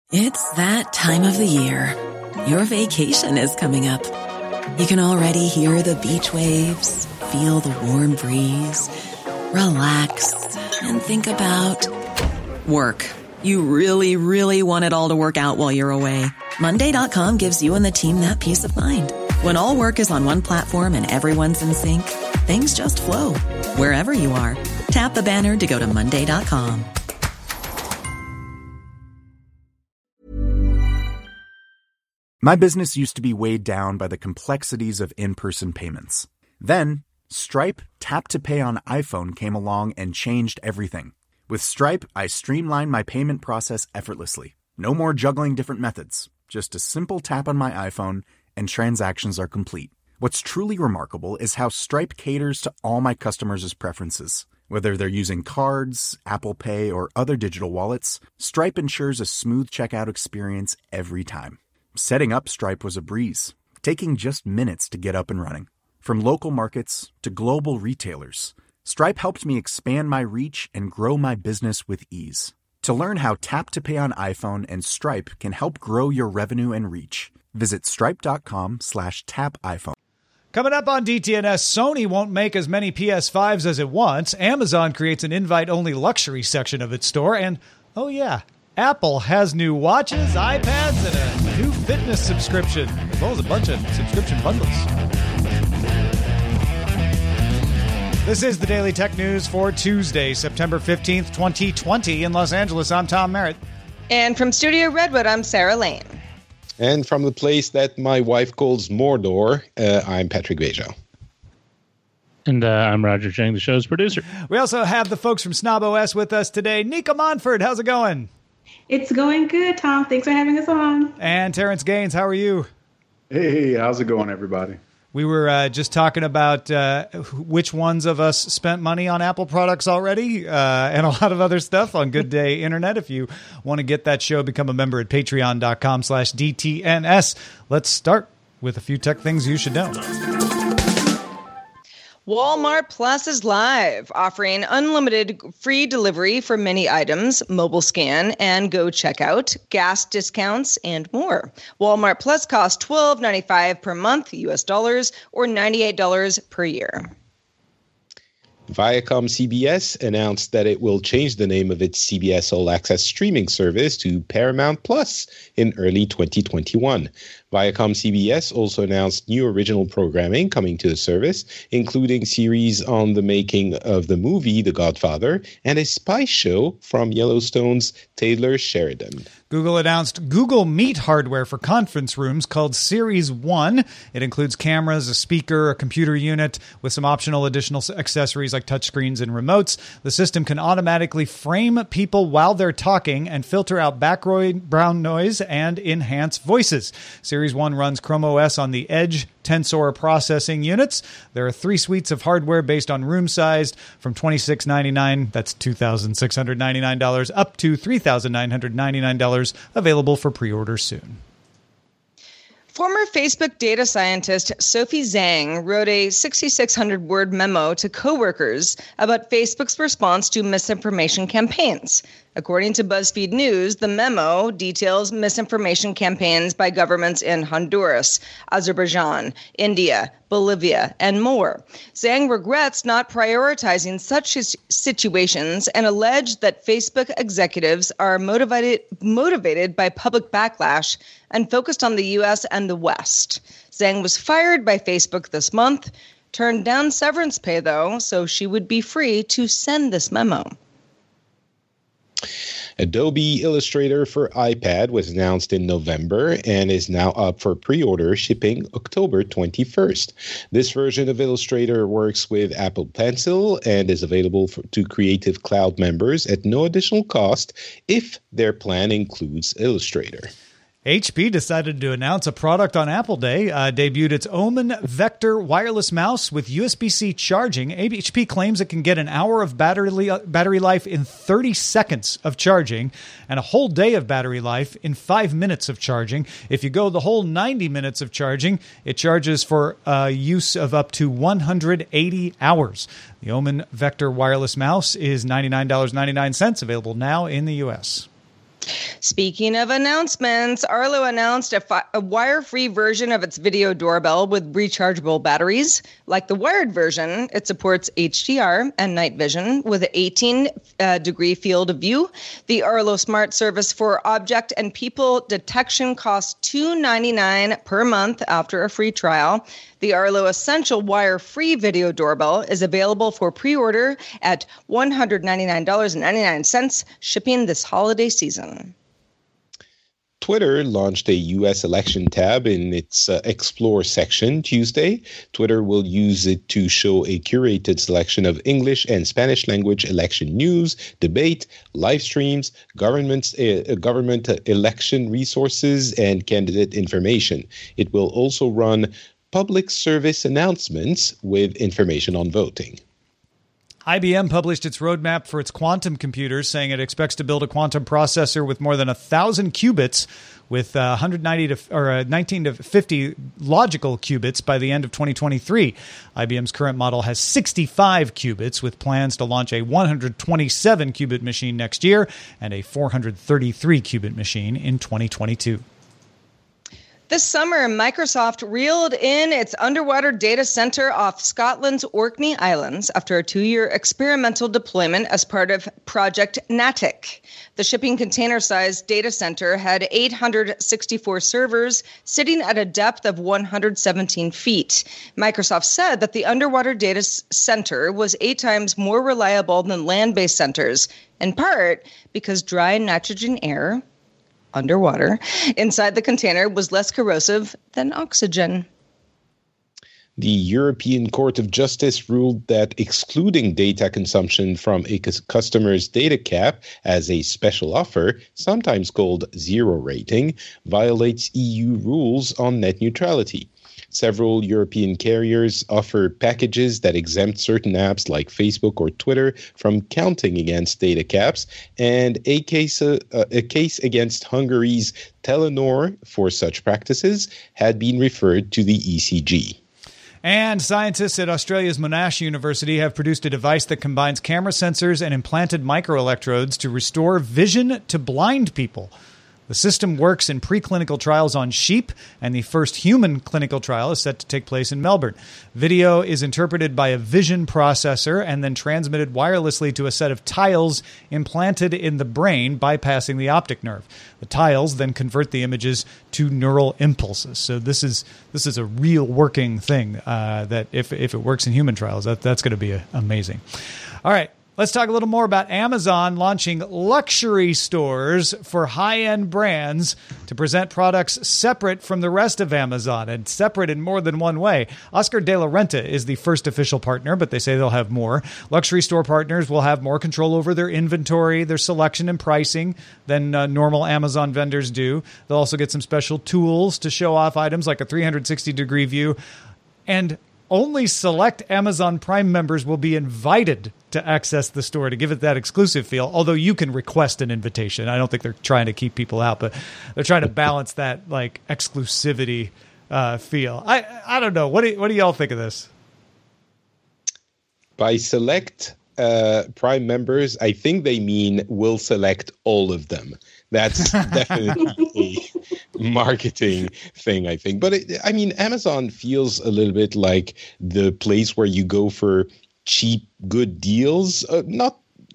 It's that time of the year. Your vacation is coming up. You can already hear the beach waves, feel the warm breeze, relax, and think about work. You really, really want it all to work out while you're away. Monday.com gives you and the team that peace of mind. When all work is on one platform and everyone's in sync, things just flow. Wherever you are, tap the banner to go to Monday.com. My business used to be weighed down by the complexities of in-person payments. Then, Stripe Tap to Pay on iPhone came along and changed everything. With Stripe, I streamlined my payment process effortlessly. No more juggling different methods. Just a simple tap on my iPhone and transactions are complete. What's truly remarkable is how Stripe caters to all my customers' preferences. Whether they're using cards, Apple Pay, or other digital wallets, Stripe ensures a smooth checkout experience every time. Setting up Stripe was a breeze, taking just minutes to get up and running. From local markets to global retailers, Stripe helped me expand my reach and grow my business with ease. To learn how Tap to Pay on iPhone and Stripe can help grow your revenue and reach, visit stripe.com/tapiphone. Coming up on DTNS, Sony won't make as many PS5s as it wants. Amazon creates an invite-only luxury section of its store. And, oh yeah, Apple has new watches, iPads, and a new fitness subscription, as well as a bunch of subscription bundles. This is the Daily Tech News for Tuesday, September 15th, 2020. In Los Angeles, I'm Tom Merritt. And from Studio Redwood, I'm Sarah Lane. And from the place that my wife calls Mordor, I'm Patrick Bejo. And I'm Roger Chang, the show's producer. We also have the folks from Snob OS with us today. Nika Monford, how's it going? It's going good, Tom. Thanks for having us on. And Terrence Gaines, how are you? Hey, how's it going, everybody? We were just talking about which ones of us spent money on Apple products already and a lot of other stuff on Good Day Internet. If you want to get that show, become a member at patreon.com/DTNS. Let's start with a few tech things you should know. Walmart Plus is live, offering unlimited free delivery for many items, mobile scan and go checkout, gas discounts, and more. Walmart Plus costs $12.95 per month, US dollars, or $98 per year. Viacom CBS announced that it will change the name of its CBS All Access streaming service to Paramount Plus in early 2021. Viacom CBS also announced new original programming coming to the service, including series on the making of the movie The Godfather and a spy show from Yellowstone's Taylor Sheridan. Google announced Google Meet hardware for conference rooms called Series 1. It includes cameras, a speaker, a computer unit, with some optional additional accessories like touchscreens and remotes. The system can automatically frame people while they're talking and filter out background noise and enhance voices. Series 1 runs Chrome OS on the Edge Tensor processing units. There are 3 suites of hardware based on room size from $2,699, that's $2,699, up to $3,999, available for pre-order soon. Former Facebook data scientist Sophie Zhang wrote a 6,600-word memo to coworkers about Facebook's response to misinformation campaigns. According to BuzzFeed News, the memo details misinformation campaigns by governments in Honduras, Azerbaijan, India, Bolivia, and more. Zhang regrets not prioritizing such situations and alleged that Facebook executives are motivated by public backlash and focused on the U.S. and the West. Zhang was fired by Facebook this month, turned down severance pay, though, so she would be free to send this memo. Adobe Illustrator for iPad was announced in November and is now up for pre-order, shipping October 21st. This version of Illustrator works with Apple Pencil and is available to Creative Cloud members at no additional cost if their plan includes Illustrator. HP decided to announce a product on Apple Day, debuted its Omen Vector wireless mouse with USB-C charging. HP claims it can get an hour of battery life in 30 seconds of charging and a whole day of battery life in 5 minutes of charging. If you go the whole 90 minutes of charging, it charges for use of up to 180 hours. The Omen Vector wireless mouse is $99.99, available now in the U.S. Speaking of announcements, Arlo announced a wire-free version of its video doorbell with rechargeable batteries. Like the wired version, it supports HDR and night vision with an 18-degree field of view. The Arlo Smart Service for object and people detection costs $2.99 per month after a free trial. The Arlo Essential wire-free video doorbell is available for pre-order at $199.99, shipping this holiday season. Twitter launched a U.S. election tab in its Explore section Tuesday. Twitter will use it to show a curated selection of English and Spanish language election news, debate, live streams, government election resources, and candidate information. It will also run public service announcements with information on voting. IBM published its roadmap for its quantum computers, saying it expects to build a quantum processor with more than 1,000 qubits with 19 to 50 logical qubits by the end of 2023. IBM's current model has 65 qubits, with plans to launch a 127-qubit machine next year and a 433-qubit machine in 2022. This summer, Microsoft reeled in its underwater data center off Scotland's Orkney Islands after a 2-year experimental deployment as part of Project Natick. The shipping container-sized data center had 864 servers sitting at a depth of 117 feet. Microsoft said that the underwater data center was 8 times more reliable than land-based centers, in part because dry nitrogen air underwater inside the container was less corrosive than oxygen. The European Court of Justice ruled that excluding data consumption from a customer's data cap as a special offer, sometimes called zero rating, violates EU rules on net neutrality. Several European carriers offer packages that exempt certain apps like Facebook or Twitter from counting against data caps, and a case against Hungary's Telenor for such practices had been referred to the ECJ. And scientists at Australia's Monash University have produced a device that combines camera sensors and implanted microelectrodes to restore vision to blind people. The system works in preclinical trials on sheep, and the first human clinical trial is set to take place in Melbourne. Video is interpreted by a vision processor and then transmitted wirelessly to a set of tiles implanted in the brain, bypassing the optic nerve. The tiles then convert the images to neural impulses. So this is a real working thing that if it works in human trials, that's going to be amazing. All right. Let's talk a little more about Amazon launching luxury stores for high-end brands to present products separate from the rest of Amazon, and separate in more than one way. Oscar de la Renta is the first official partner, but they say they'll have more. Luxury store partners will have more control over their inventory, their selection and pricing than normal Amazon vendors do. They'll also get some special tools to show off items like a 360-degree view. And only select Amazon Prime members will be invited to access the store to give it that exclusive feel, although you can request an invitation. I don't think they're trying to keep people out, but they're trying to balance that like exclusivity feel. I don't know. What do y'all think of this? By select Prime members, I think they mean we'll select all of them. That's definitely a marketing thing, I think. But Amazon feels a little bit like the place where you go for cheap, good deals. Not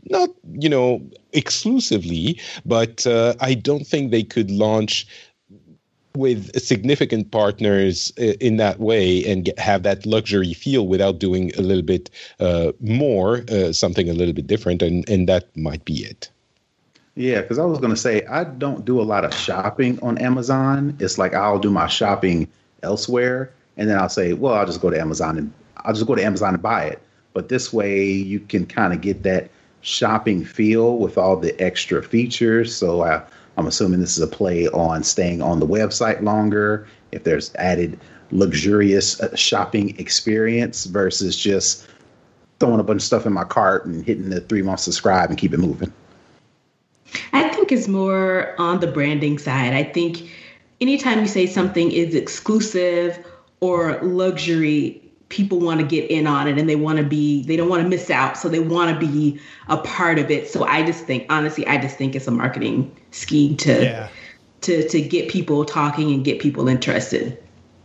exclusively, but I don't think they could launch with significant partners in that way and have that luxury feel without doing a little bit more, something a little bit different, and that might be it. Yeah, because I was going to say, I don't do a lot of shopping on Amazon. It's like I'll do my shopping elsewhere, and then I'll say, well, I'll just go to Amazon and buy it. But this way you can kind of get that shopping feel with all the extra features. So I'm assuming this is a play on staying on the website longer, if there's added luxurious shopping experience versus just throwing a bunch of stuff in my cart and hitting the 3-month subscribe and keep it moving. I think it's more on the branding side. I think anytime you say something is exclusive or luxury, people want to get in on it and they don't want to miss out. So they want to be a part of it. So I just think it's a marketing scheme to get people talking and get people interested.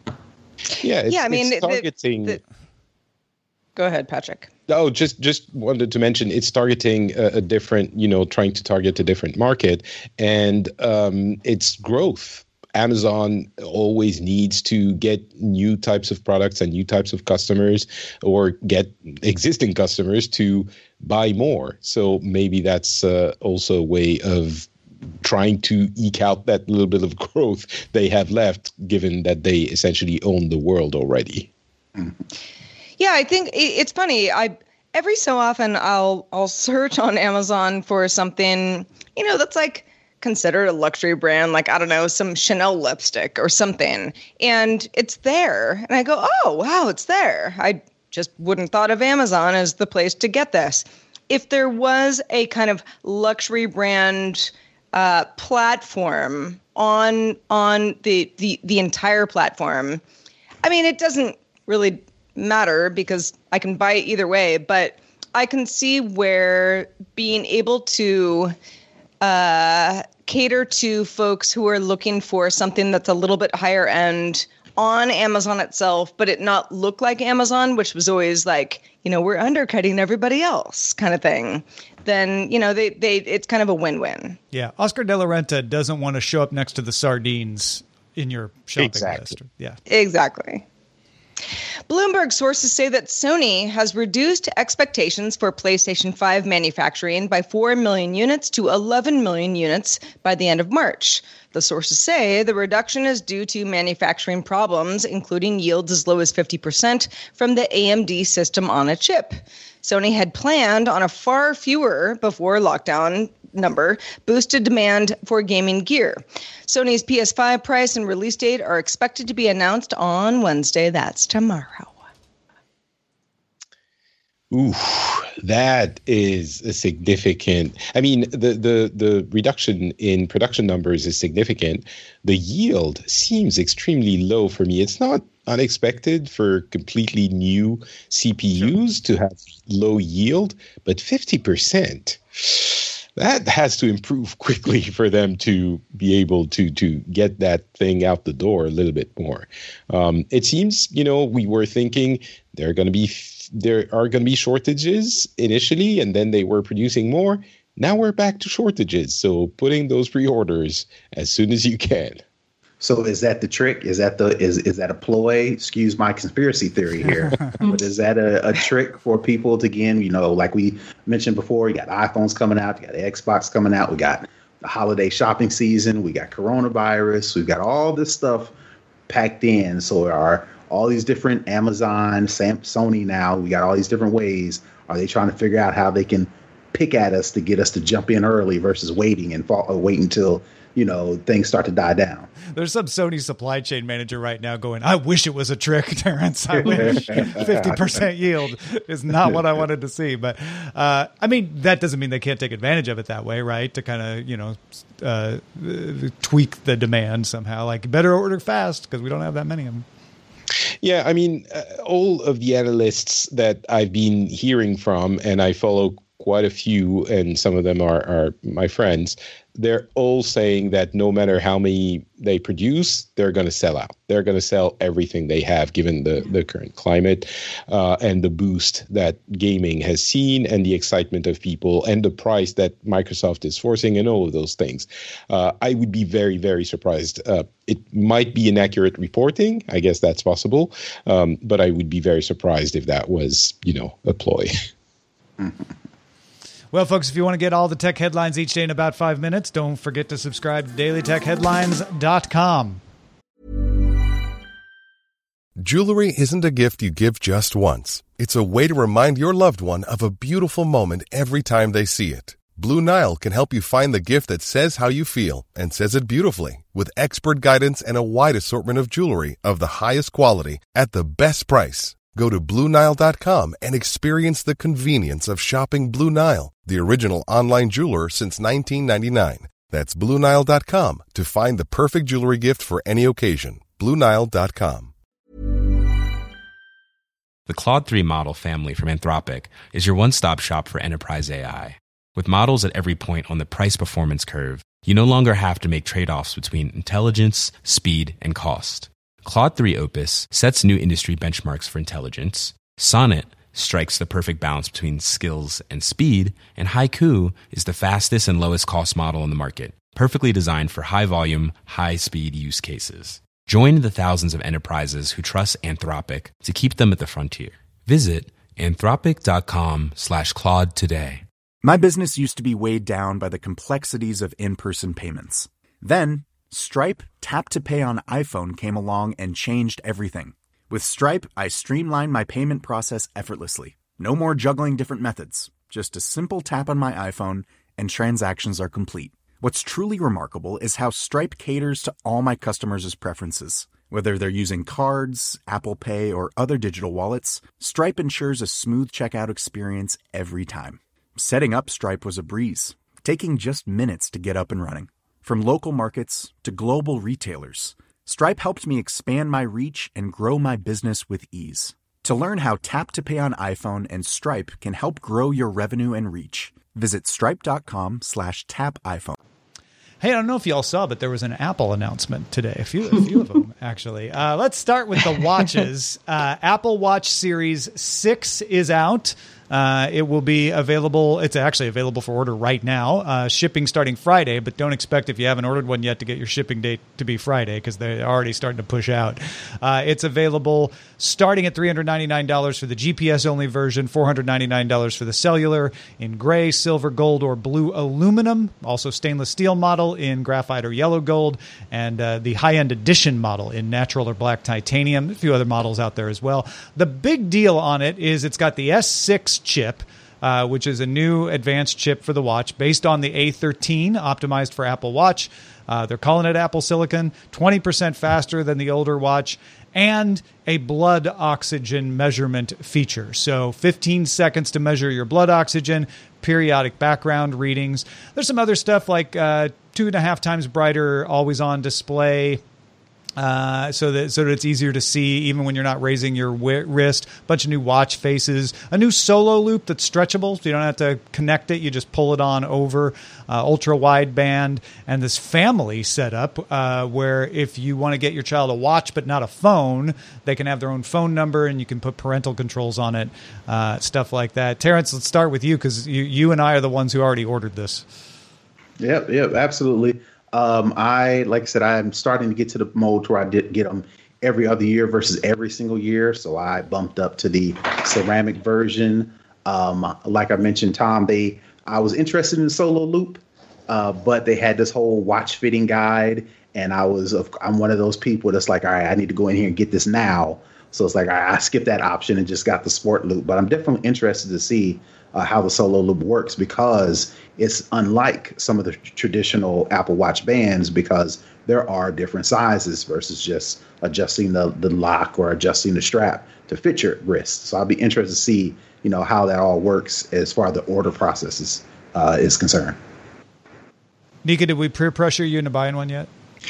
It's targeting. Go ahead, Patrick. Oh, just wanted to mention it's targeting a different, trying to target a different market, and it's growth. Amazon always needs to get new types of products and new types of customers, or get existing customers to buy more. So maybe that's also a way of trying to eke out that little bit of growth they have left, given that they essentially own the world already. Yeah, I think it's funny. Every so often I'll search on Amazon for something, that's like considered a luxury brand, like, I don't know, some Chanel lipstick or something. And it's there. And I go, oh, wow, it's there. I just wouldn't thought of Amazon as the place to get this. If there was a kind of luxury brand platform on the entire platform, I mean, it doesn't really matter because I can buy it either way, but I can see where being able to cater to folks who are looking for something that's a little bit higher end on Amazon itself, but it not look like Amazon, which was always like, we're undercutting everybody else kind of thing. Then, it's kind of a win-win. Yeah. Oscar de la Renta doesn't want to show up next to the sardines in your shopping list. Yeah, exactly. Bloomberg sources say that Sony has reduced expectations for PlayStation 5 manufacturing by 4 million units to 11 million units by the end of March. The sources say the reduction is due to manufacturing problems, including yields as low as 50% from the AMD system on a chip. Sony had planned on a far fewer before lockdown number boosted demand for gaming gear. Sony's PS5 price and release date are expected to be announced on Wednesday. That's tomorrow. Ooh, that is a significant. I mean, the reduction in production numbers is significant. The yield seems extremely low for me. It's not unexpected for completely new CPUs to have low yield, but 50%. That has to improve quickly for them to be able to get that thing out the door a little bit more. It seems, we were thinking there are going to be shortages initially, and then they were producing more. Now we're back to shortages. So putting those pre-orders as soon as you can. So is that the trick? Is that a ploy? Excuse my conspiracy theory here. But is that a trick for people to, again, like we mentioned before, you got iPhones coming out, you got Xbox coming out, we got the holiday shopping season, we got coronavirus, we've got all this stuff packed in. So are all these different Amazon, Sony now, we got all these different ways. Are they trying to figure out how they can pick at us to get us to jump in early versus waiting until things start to die down? There's some Sony supply chain manager right now going, I wish it was a trick, Terrence. I wish 50% yield is not what I wanted to see. But that doesn't mean they can't take advantage of it that way, right? To kind of, tweak the demand somehow. Like, better order fast because we don't have that many of them. Yeah, I mean, all of the analysts that I've been hearing from, and I follow quite a few, and some of them are my friends, they're all saying that no matter how many they produce, they're going to sell out. They're going to sell everything they have, given the current climate and the boost that gaming has seen, and the excitement of people, and the price that Microsoft is forcing, and all of those things. I would be very, very surprised. It might be inaccurate reporting. I guess that's possible. But I would be very surprised if that was, a ploy. Well, folks, if you want to get all the tech headlines each day in about 5 minutes, don't forget to subscribe to dailytechheadlines.com. Jewelry isn't a gift you give just once. It's a way to remind your loved one of a beautiful moment every time they see it. Blue Nile can help you find the gift that says how you feel and says it beautifully, with expert guidance and a wide assortment of jewelry of the highest quality at the best price. Go to BlueNile.com and experience the convenience of shopping Blue Nile, the original online jeweler since 1999. That's BlueNile.com to find the perfect jewelry gift for any occasion. BlueNile.com. The Claude 3 model family from Anthropic is your one-stop shop for enterprise AI. With models at every point on the price-performance curve, you no longer have to make trade-offs between intelligence, speed, and cost. Claude 3 Opus sets new industry benchmarks for intelligence. Sonnet strikes the perfect balance between skills and speed, and Haiku is the fastest and lowest cost model in the market, perfectly designed for high-volume, high-speed use cases. Join the thousands of enterprises who trust Anthropic to keep them at the frontier. Visit anthropic.com/Claude today. My business used to be weighed down by the complexities of in-person payments. Then, Stripe Tap to Pay on iPhone came along and changed everything. With Stripe, I streamlined my payment process effortlessly. No more juggling different methods. Just a simple tap on my iPhone and transactions are complete. What's truly remarkable is how Stripe caters to all my customers' preferences. Whether they're using cards, Apple Pay, or other digital wallets, Stripe ensures a smooth checkout experience every time. Setting up Stripe was a breeze, taking just minutes to get up and running. From local markets to global retailers, Stripe helped me expand my reach and grow my business with ease. To learn how Tap to Pay on iPhone and Stripe can help grow your revenue and reach, visit stripe.com/tapiphone. Hey, I don't know if y'all saw, but there was an Apple announcement today. A few of them, actually. Let's start with the watches. Apple Watch Series 6 is out. It will be available. It's actually available for order right now. Shipping starting Friday, but don't expect if you haven't ordered one yet to get your shipping date to be Friday because they're already starting to push out. It's available starting at $399 for the GPS-only version, $499 for the cellular in gray, silver, gold, or blue aluminum. Also stainless steel model in graphite or yellow gold, and the high-end edition model in natural or black titanium. A few other models out there as well. The big deal on it is it's got the S6 chip, which is a new advanced chip for the watch based on the A13, optimized for Apple Watch. They're calling it Apple Silicon, 20% faster than the older watch, and a blood oxygen measurement feature. So 15 seconds to measure your blood oxygen, periodic background readings. There's some other stuff like 2.5 times brighter always-on display, so that it's easier to see even when you're not raising your wrist. A bunch of new watch faces, a new solo loop that's stretchable, so you don't have to connect it. You just pull it on over, ultra wideband, and this family setup where if you want to get your child a watch but not a phone, they can have their own phone number and you can put parental controls on it, stuff like that. Terrence, let's start with you because you and I are the ones who already ordered this. Yep, absolutely. Like I said, I'm starting to get to the mode where I did get them every other year versus every single year. So I bumped up to the ceramic version. Like I mentioned, Tom, I was interested in the solo loop, but they had this whole watch fitting guide. And I'm one of those people that's like, all right, I need to go in here and get this now. So it's like, all right, I skipped that option and just got the sport loop. But I'm definitely interested to see how the solo loop works because it's unlike some of the traditional Apple Watch bands because there are different sizes versus just adjusting the lock or adjusting the strap to fit your wrist. So I'll be interested to see, how that all works as far as the order process is concerned. Nika, did we peer pressure you into buying one yet?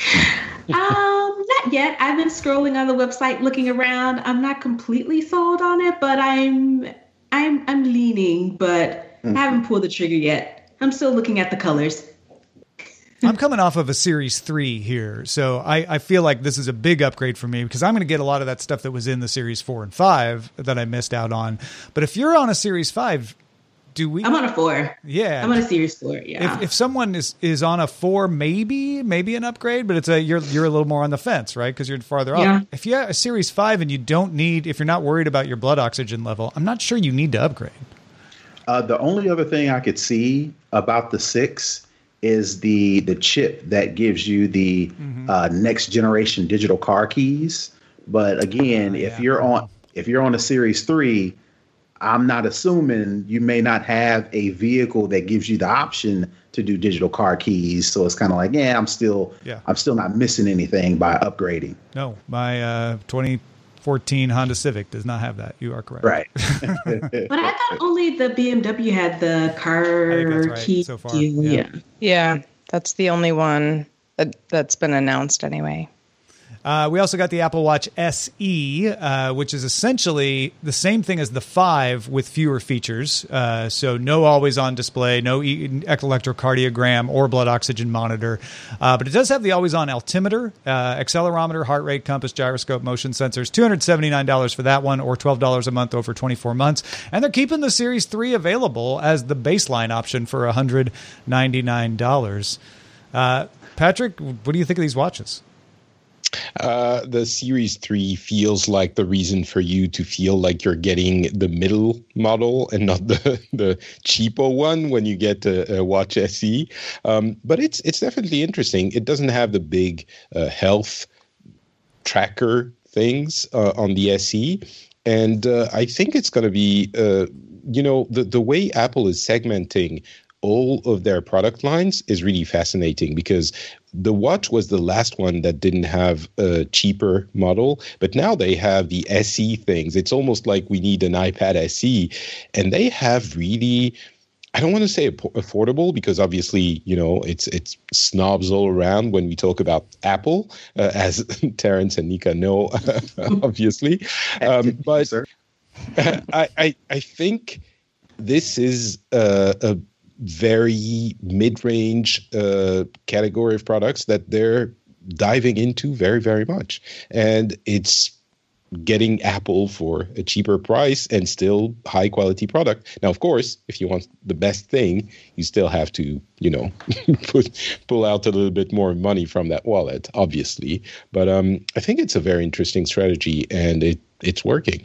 Not yet. I've been scrolling on the website, looking around. I'm not completely sold on it, but I'm leaning, but I haven't pulled the trigger yet. I'm still looking at the colors. I'm coming off of a Series 3 here, so I feel like this is a big upgrade for me because I'm going to get a lot of that stuff that was in the Series 4 and 5 that I missed out on. But if you're on a Series 5, I'm on a 4. Yeah. I'm on a Series 4, yeah. If someone is on a 4, maybe an upgrade, but you're a little more on the fence, right? Because you're farther off. If you have a Series 5 and if you're not worried about your blood oxygen level, I'm not sure you need to upgrade. The only other thing I could see about the 6 is the chip that gives you the next generation digital car keys. But again, if you're on a Series 3, I'm not assuming you may not have a vehicle that gives you the option to do digital car keys. So it's kind of like, I'm still not missing anything by upgrading. No, my 2014 Honda Civic does not have that. You are correct. Right. But I thought only the BMW had the car key so far. Yeah, that's the only one that's been announced anyway. We also got the Apple Watch SE, which is essentially the same thing as the 5 with fewer features. So no always-on display, no electrocardiogram or blood oxygen monitor. But it does have the always-on altimeter, accelerometer, heart rate, compass, gyroscope, motion sensors. $279 for that one, or $12 a month over 24 months. And they're keeping the Series 3 available as the baseline option for $199. Patrick, what do you think of these watches? The Series 3 feels like the reason for you to feel like you're getting the middle model and not the cheaper one when you get a Watch SE. But it's definitely interesting. It doesn't have the big health tracker things on the SE. And I think it's going to be, the way Apple is segmenting all of their product lines is really fascinating, because the watch was the last one that didn't have a cheaper model, but now they have the SE things. It's almost like we need an iPad SE, and they have really, I don't want to say affordable, because obviously, it's snobs all around when we talk about Apple, as Terrence and Nika know, obviously. But I think this is a very mid-range category of products that they're diving into very, very much. And it's getting Apple for a cheaper price and still high-quality product. Now, of course, if you want the best thing, you still have to, pull out a little bit more money from that wallet, obviously. But I think it's a very interesting strategy, and it's working.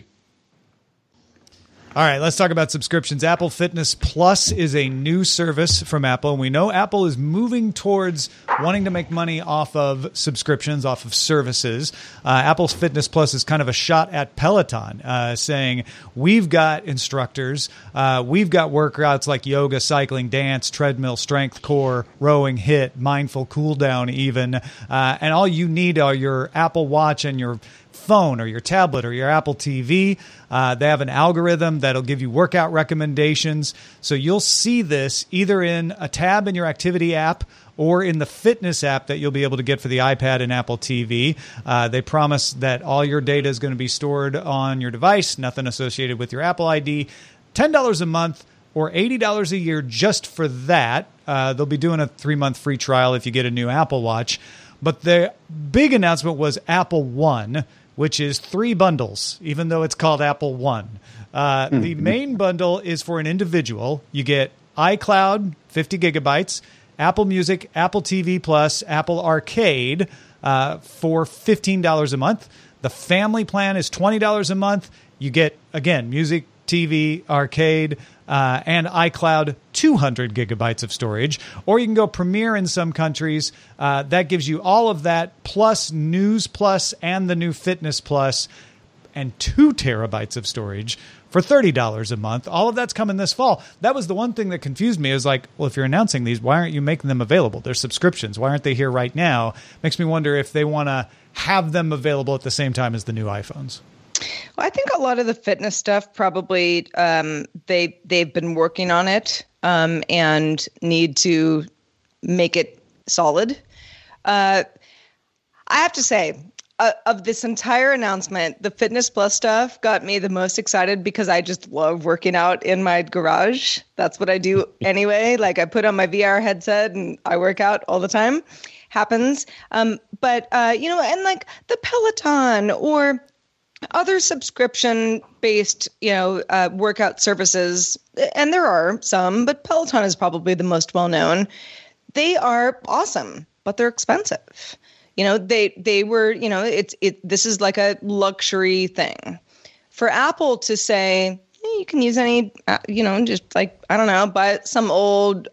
All right, let's talk about subscriptions. Apple Fitness Plus is a new service from Apple, and we know Apple is moving towards wanting to make money off of subscriptions, off of services. Apple's Fitness Plus is kind of a shot at Peloton, saying, we've got instructors, we've got workouts like yoga, cycling, dance, treadmill, strength, core, rowing, HIIT, mindful, cool down even, and all you need are your Apple Watch and your phone or your tablet or your Apple TV. They have an algorithm that'll give you workout recommendations. So you'll see this either in a tab in your activity app or in the fitness app that you'll be able to get for the iPad and Apple TV. They promise that all your data is going to be stored on your device, nothing associated with your Apple ID. $10 a month or $80 a year just for that. They'll be doing a 3-month free trial if you get a new Apple Watch. But the big announcement was Apple One, which is 3 bundles, even though it's called Apple One. The main bundle is for an individual. You get iCloud, 50 gigabytes, Apple Music, Apple TV Plus, Apple Arcade for $15 a month. The family plan is $20 a month. You get, again, music, TV, arcade, and iCloud, 200 gigabytes of storage. Or you can go Premier in some countries. That gives you all of that, plus News Plus and the new Fitness Plus, and 2 terabytes of storage for $30 a month. All of that's coming this fall. That was the one thing that confused me. Is like, well, if you're announcing these, why aren't you making them available? They're subscriptions. Why aren't they here right now? Makes me wonder if they want to have them available at the same time as the new iPhones. Well, I think a lot of the fitness stuff probably they've been working on it and need to make it solid. I have to say, of this entire announcement, the Fitness Plus stuff got me the most excited because I just love working out in my garage. That's what I do anyway. Like, I put on my VR headset and I work out all the time. Happens. But and like the Peloton or other subscription-based, workout services, and there are some, but Peloton is probably the most well-known. They are awesome, but they're expensive. They were, this is like a luxury thing. For Apple to say, you can use any, just like, I don't know, buy some old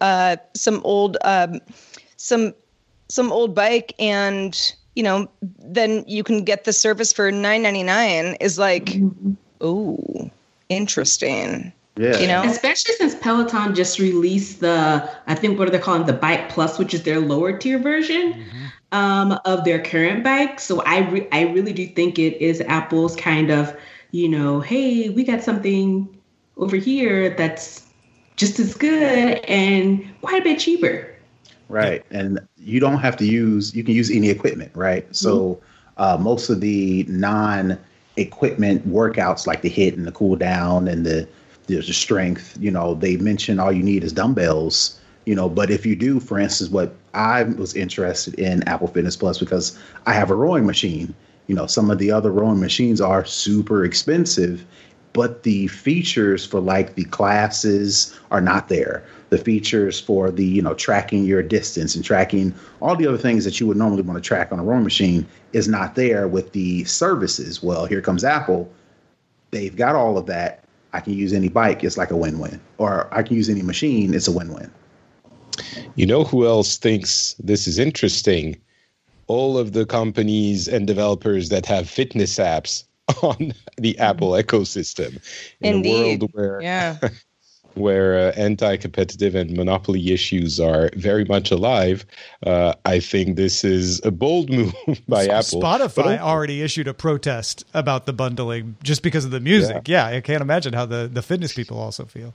bike and, then you can get the service for $9.99 is like, oh, interesting. Yeah. Especially since Peloton just released I think what are they calling the Bike Plus, which is their lower tier version of their current bike. So I really do think it is Apple's kind of, hey, we got something over here that's just as good and quite a bit cheaper. Right. And you don't have to you can use any equipment, right? So Most of the non-equipment workouts like the HIIT and the cool down and the strength, they mention all you need is dumbbells, but if you do, for instance, what I was interested in Apple Fitness Plus because I have a rowing machine. Some of the other rowing machines are super expensive, but the features for like the classes are not there. The features for the, tracking your distance and tracking all the other things that you would normally want to track on a rowing machine is not there with the services. Well, here comes Apple. They've got all of that. I can use any bike. It's like a win-win. Or I can use any machine. It's a win-win. You know who else thinks this is interesting? All of the companies and developers that have fitness apps on the Apple ecosystem. Indeed. A world where anti-competitive and monopoly issues are very much alive, I think this is a bold move by Apple. Spotify already issued a protest about the bundling just because of the music. Yeah, I can't imagine how the fitness people also feel.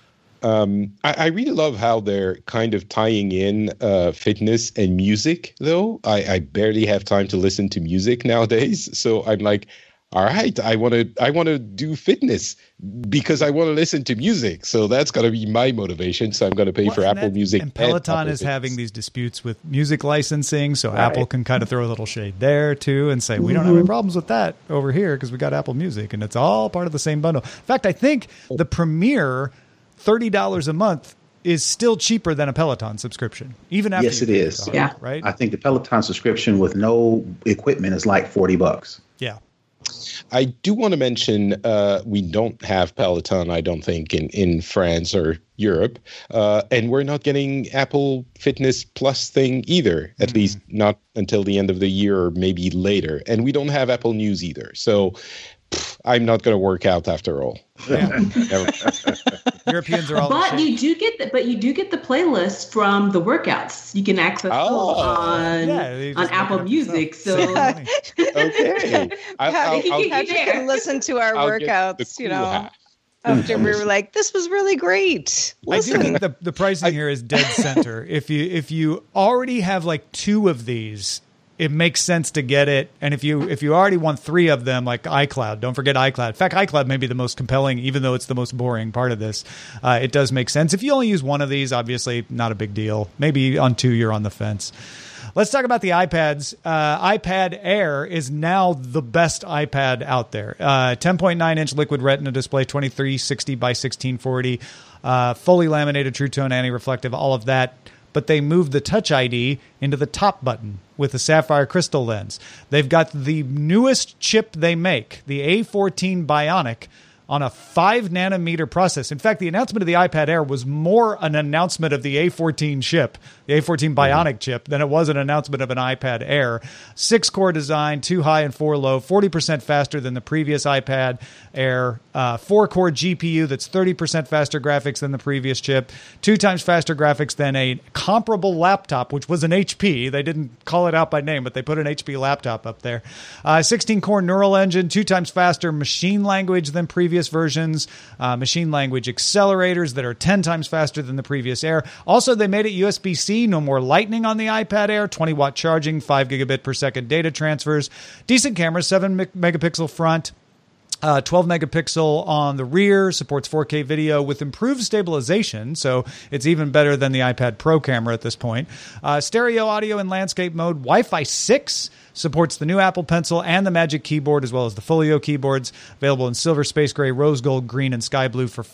I really love how they're kind of tying in fitness and music, though. I barely have time to listen to music nowadays, so I'm like, all right, I want to do fitness because I want to listen to music. So that's going to be my motivation. So I'm going to pay for Apple Music. And Peloton is having these disputes with music licensing. So Apple can kind of throw a little shade there too and say, we don't have any problems with that over here because we got Apple Music and it's all part of the same bundle. In fact, I think the Premier $30 a month is still cheaper than a Peloton subscription, even after. Yes, it is. Yeah. Right. I think the Peloton subscription with no equipment is like $40. Yeah. I do want to mention we don't have Peloton, I don't think, in France or Europe. And we're not getting Apple Fitness Plus thing either, at least not until the end of the year or maybe later. And we don't have Apple News either. So I'm not going to work out after all. Yeah. Europeans are all. But you do get the playlist from the workouts. You can access those on Apple Music. So okay, Patrick can listen to our workouts. After we were like, this was really great. Listen. I do think the pricing here is dead center. If you already have like 2 of these, it makes sense to get it. And if you already want 3 of them, like iCloud, don't forget iCloud. In fact, iCloud may be the most compelling, even though it's the most boring part of this. It does make sense. If you only use 1 of these, obviously not a big deal. Maybe on 2, you're on the fence. Let's talk about the iPads. iPad Air is now the best iPad out there. 10.9-inch liquid retina display, 2360 by 1640, fully laminated True Tone, anti-reflective, all of that. But they moved the Touch ID into the top button with a sapphire crystal lens. They've got the newest chip they make, the A14 Bionic, on a 5-nanometer process. In fact, the announcement of the iPad Air was more an announcement of the A14 chip, the A14 Bionic chip, than it was an announcement of an iPad Air. 6-core design, 2 high and 4 low, 40% faster than the previous iPad Air. 4-core GPU that's 30% faster graphics than the previous chip. 2 times faster graphics than a comparable laptop, which was an HP. They didn't call it out by name, but they put an HP laptop up there. 16-core neural engine, 2 times faster machine language than previous versions, machine language accelerators that are 10 times faster than the previous Air. Also, they made it USB-C, no more Lightning on the iPad Air, 20-watt charging, 5 gigabit per second data transfers, decent camera, 7-megapixel front, 12-megapixel on the rear, supports 4K video with improved stabilization, so it's even better than the iPad Pro camera at this point. Stereo audio in landscape mode, Wi-Fi 6, supports the new Apple Pencil and the Magic Keyboard, as well as the Folio keyboards, available in silver, space gray, rose gold, green, and sky blue for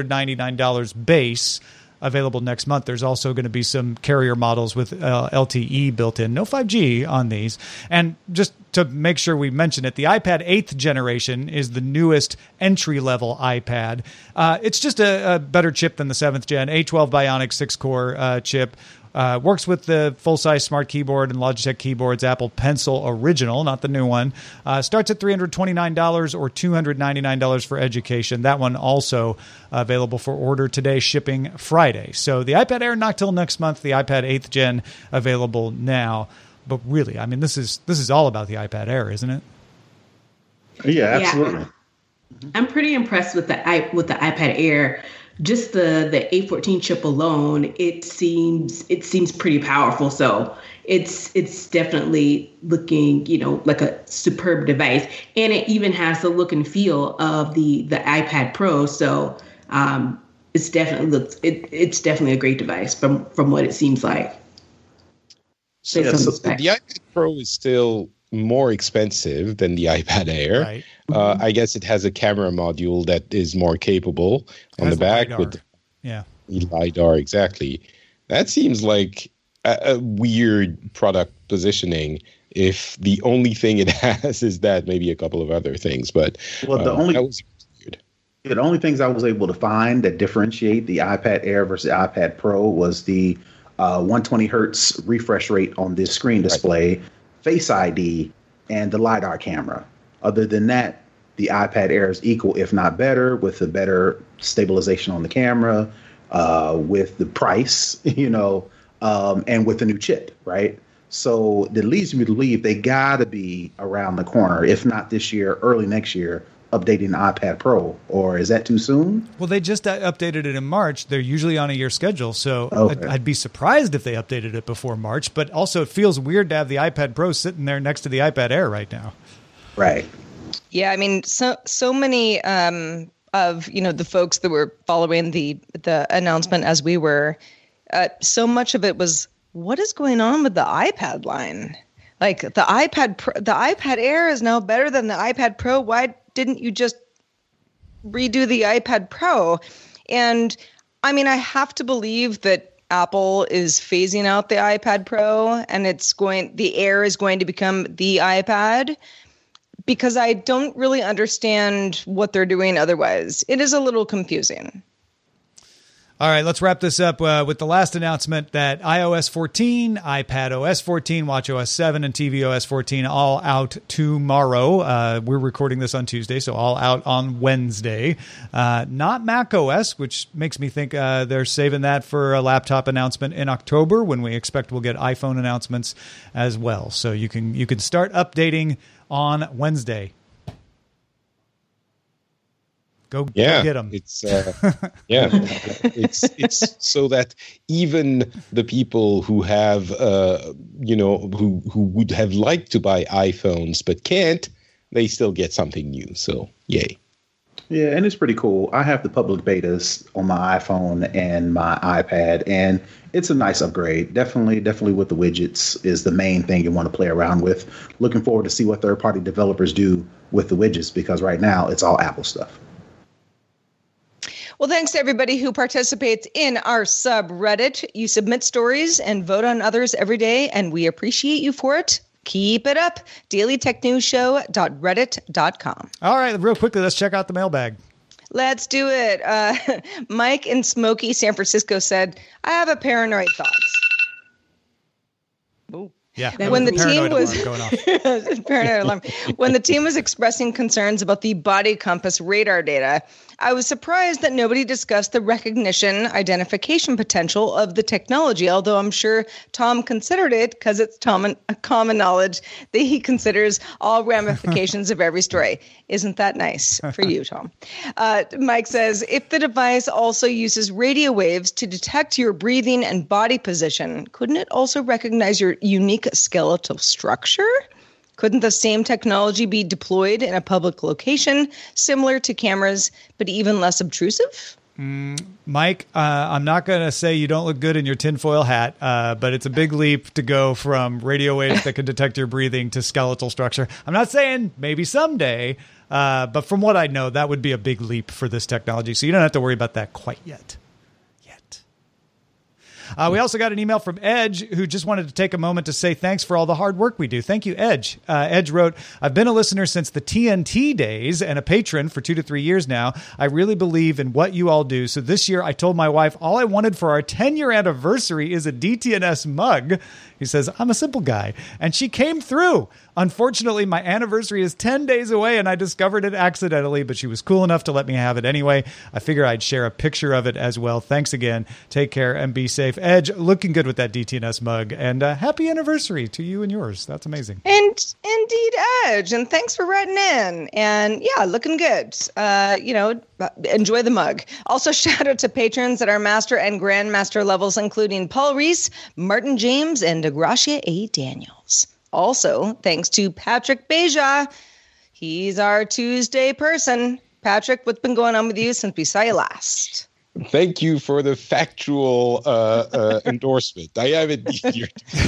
$599 base. Available next month. There's also going to be some carrier models with LTE built in. No 5G on these. And just to make sure we mention it, the iPad 8th generation is the newest entry-level iPad. It's just a better chip than the 7th gen. A12 Bionic 6-core chip. Works with the full-size Smart Keyboard and Logitech keyboards, Apple Pencil Original, not the new one. Starts at $329 or $299 for education. That one also available for order today, shipping Friday. So the iPad Air not till next month. The iPad 8th gen available now. But really, I mean, this is all about the iPad Air, isn't it? Yeah, absolutely. Yeah. I'm pretty impressed with the iPad Air just the A14 chip alone, it seems pretty powerful. So it's definitely looking, like a superb device, and it even has the look and feel of the iPad Pro. So it's definitely a great device from what it seems like. So the iPad Pro is still more expensive than the iPad Air. Right. I guess it has a camera module that is more capable on the back LiDAR. with the LiDAR. Exactly. That seems like a weird product positioning if the only thing it has is that, maybe a couple of other things. But that was weird. The only things I was able to find that differentiate the iPad Air versus the iPad Pro was the 120 hertz refresh rate on this screen display, Face ID, and the LiDAR camera. Other than that, the iPad Air is equal, if not better, with the better stabilization on the camera, with the price, and with the new chip, right? So that leads me to believe they got to be around the corner, if not this year, early next year, updating the iPad Pro. Or is that too soon? Well, they just updated it in March. They're usually on a year schedule, so okay. I'd be surprised if they updated it before March. But also, it feels weird to have the iPad Pro sitting there next to the iPad Air right now. Right. Yeah, I mean, so many of the folks that were following the announcement as we were, so much of it was, what is going on with the iPad line? Like the iPad Air is now better than the iPad Pro. Why didn't you just redo the iPad Pro? And I mean, I have to believe that Apple is phasing out the iPad Pro, and the Air is going to become the iPad, because I don't really understand what they're doing otherwise. It is a little confusing. All right, let's wrap this up with the last announcement that iOS 14, iPad OS 14, watchOS 7, and tvOS 14 all out tomorrow. We're recording this on Tuesday, so all out on Wednesday. Not macOS, which makes me think they're saving that for a laptop announcement in October, when we expect we'll get iPhone announcements as well. So you can start updating on Wednesday. Go get them. It's it's so that even the people who have who would have liked to buy iPhones but can't, they still get something new. So yay. Yeah, and it's pretty cool. I have the public betas on my iPhone and my iPad, and it's a nice upgrade. Definitely with the widgets is the main thing you want to play around with. Looking forward to see what third-party developers do with the widgets, because right now it's all Apple stuff. Well, thanks to everybody who participates in our subreddit. You submit stories and vote on others every day, and we appreciate you for it. Keep it up. dailytechnewsshow.reddit.com. All right, real quickly, let's check out the mailbag. Let's do it. Mike in Smoky, San Francisco said, I have a paranoid thought. Ooh. Yeah, when the team was going off. paranoid alarm. When the team was expressing concerns about the body compass radar data, I was surprised that nobody discussed the recognition identification potential of the technology, although I'm sure Tom considered it, because it's common knowledge that he considers all ramifications of every story. Isn't that nice for you, Tom? Mike says, if the device also uses radio waves to detect your breathing and body position, couldn't it also recognize your unique skeletal structure? Couldn't the same technology be deployed in a public location, similar to cameras, but even less obtrusive? Mike, I'm not going to say you don't look good in your tinfoil hat, but it's a big leap to go from radio waves that can detect your breathing to skeletal structure. I'm not saying maybe someday, but from what I know, that would be a big leap for this technology. So you don't have to worry about that quite yet. We also got an email from Edge, who just wanted to take a moment to say thanks for all the hard work we do. Thank you, Edge. Edge wrote, I've been a listener since the TNT days and a patron for 2 to 3 years now. I really believe in what you all do. So this year I told my wife all I wanted for our 10-year anniversary is a DTNS mug. He says, I'm a simple guy. And she came through. Unfortunately, my anniversary is 10 days away and I discovered it accidentally, but she was cool enough to let me have it anyway. I figure I'd share a picture of it as well. Thanks again. Take care and be safe. Edge, looking good with that DTNS mug, and happy anniversary to you and yours. That's amazing. And Indeed Edge. And thanks for writing in. And yeah, looking good. Enjoy the mug. Also, shout out to patrons at our master and grandmaster levels, including Paul Reese, Martin James, and DeGracia A. Daniels. Also, thanks to Patrick Beja. He's our Tuesday person. Patrick, what's been going on with you since we saw you last? Thank you for the factual endorsement. I have it here.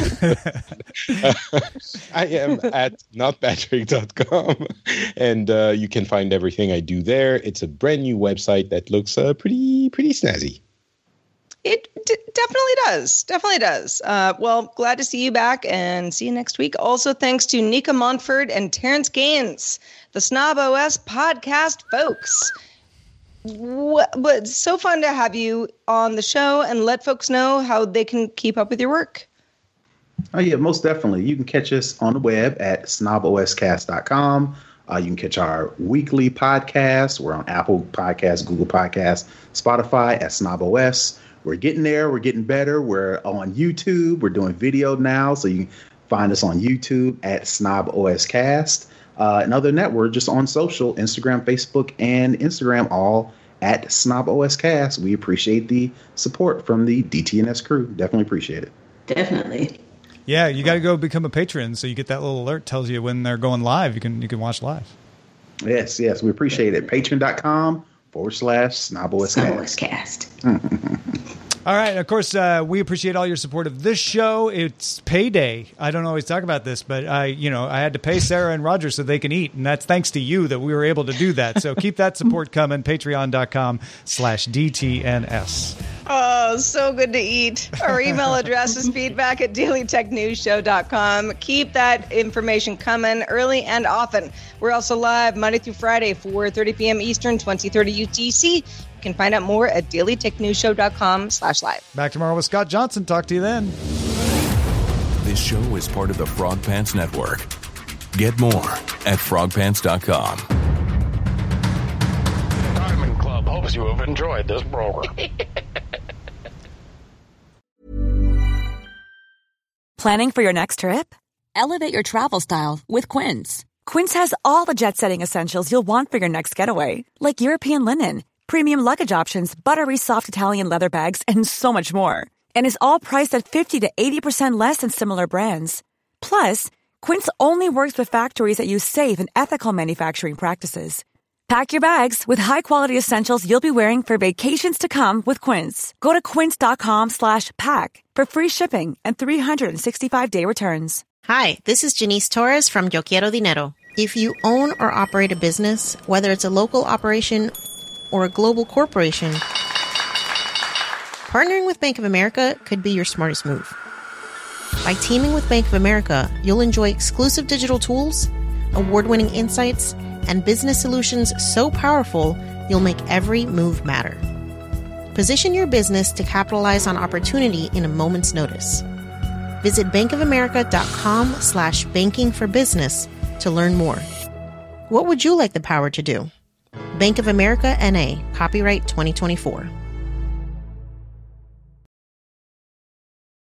I am at notpatrick.com, and you can find everything I do there. It's a brand new website that looks pretty snazzy. It definitely does. Definitely does. Well, glad to see you back and see you next week. Also, thanks to Nika Montford and Terrence Gaines, the Snob OS podcast folks. But it's so fun to have you on the show and let folks know how they can keep up with your work. Oh, yeah, most definitely. You can catch us on the web at snoboscast.com. You can catch our weekly podcast. We're on Apple Podcasts, Google Podcasts, Spotify at SnobOS. We're getting there. We're getting better. We're on YouTube. We're doing video now. So you can find us on YouTube at SnobOScast. And other than that, we're just on social, Instagram, Facebook, and Instagram, all at SnobOScast. We appreciate the support from the DTNS crew. Definitely appreciate it. Definitely. Yeah, you got to go become a patron so you get that little alert, tells you when they're going live. You can watch live. Yes, we appreciate it. Patreon.com/SnobOScast. All right. Of course, we appreciate all your support of this show. It's payday. I don't always talk about this, but I had to pay Sarah and Roger so they can eat. And that's thanks to you that we were able to do that. So keep that support coming. Patreon.com/DTNS. Oh, so good to eat. Our email address is feedback@dailytechnewsshow.com. Keep that information coming early and often. We're also live Monday through Friday, 4:30 p.m. Eastern, 2030 UTC. You can find out more at dailytechnewsshow.com/live. Back tomorrow with Scott Johnson. Talk to you then. This show is part of the Frog Pants Network. Get more at frogpants.com. Diamond Club hopes you have enjoyed this program. Planning for your next trip? Elevate your travel style with Quince. Quince has all the jet-setting essentials you'll want for your next getaway, like European linen, premium luggage options, buttery soft Italian leather bags, and so much more. And is all priced at 50 to 80% less than similar brands. Plus, Quince only works with factories that use safe and ethical manufacturing practices. Pack your bags with high-quality essentials you'll be wearing for vacations to come with Quince. Go to quince.com/pack for free shipping and 365-day returns. Hi, this is Janice Torres from Yo Quiero Dinero. If you own or operate a business, whether it's a local operation or a global corporation, partnering with Bank of America could be your smartest move. By teaming with Bank of America, you'll enjoy exclusive digital tools, award-winning insights, and business solutions so powerful, you'll make every move matter. Position your business to capitalize on opportunity in a moment's notice. Visit bankofamerica.com/banking for business to learn more. What would you like the power to do? Bank of America, N.A., copyright 2024.